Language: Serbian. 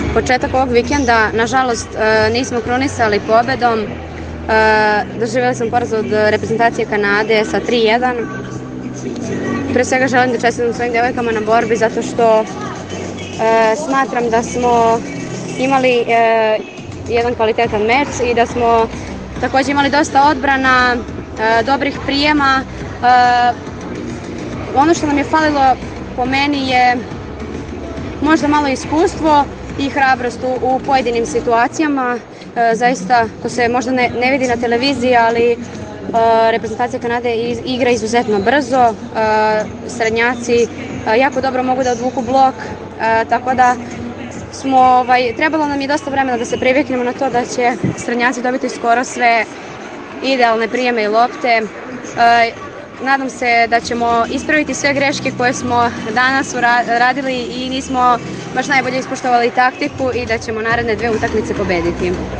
Početak ovog vikenda, nažalost, nismo krunisali pobedom. Doživjeli smo poraz od reprezentacije Kanade sa 3:1. Pre svega želim da čestitam svojim devojkama na borbi zato što smatram da smo imali jedan kvalitetan meč i da smo takođe imali dosta odbrana, dobrih prijema. Ono što nam je falilo po meni je možda malo iskustvo i hrabrost u pojedinim situacijama. Zaista, to se možda ne vidi na televiziji, ali reprezentacija Kanade igra izuzetno brzo. Srednjaci jako dobro mogu da odvuku blok, tako da trebalo nam je dosta vremena da se priviknemo na to da će srednjaci dobiti skoro sve idealne prijeme i lopte. Nadam se da ćemo ispraviti sve greške koje smo danas radili i nismo baš najbolje ispoštovali taktiku i da ćemo naredne 2 utakmice pobediti.